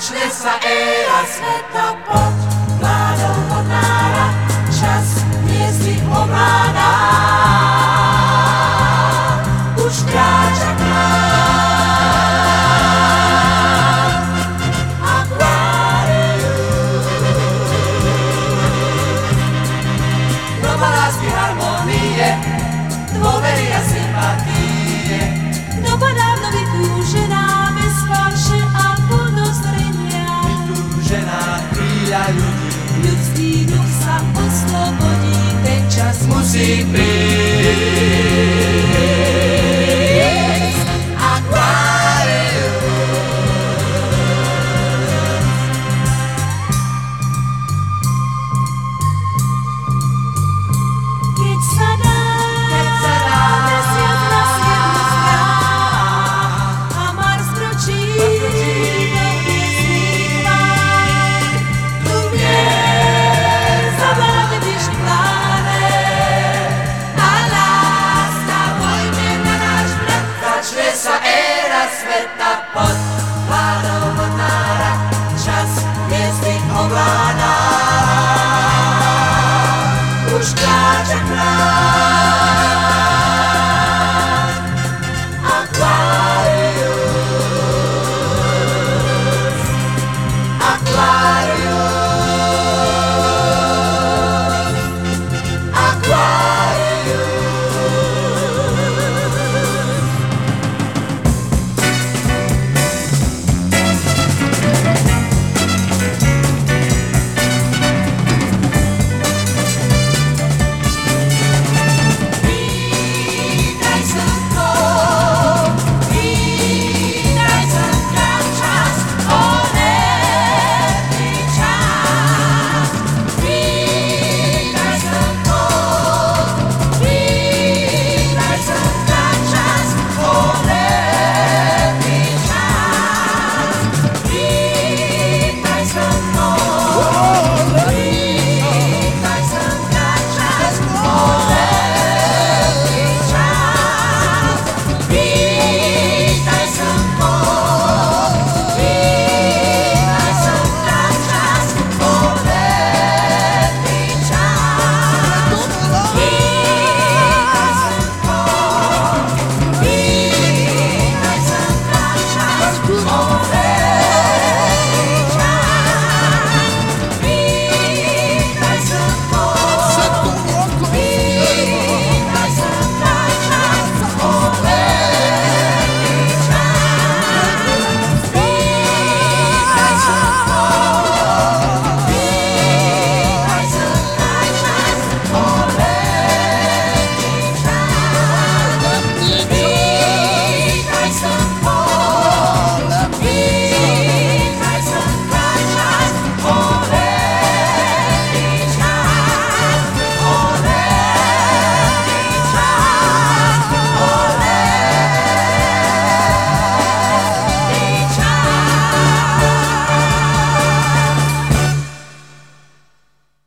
Začne sa éra sveta pod vládou vodnára, čas hviezdy ovládá. Už kráča k nám Aquarius. Doba lásky, harmonie, dôvery a sympatie, doba dávno vytúžená, bez falše a podozrenia. Vytúžená chvíľa ľudí, ľudský duch sa oslobodí, ten čas musí prísť. Aquarius. Keď sa dá mesiac na svietlu správ a Mars kročí do hviezdnych vár, tu mier zavláde blížny planet a láska pôjde na náš brat. Začne sa éra sveta pod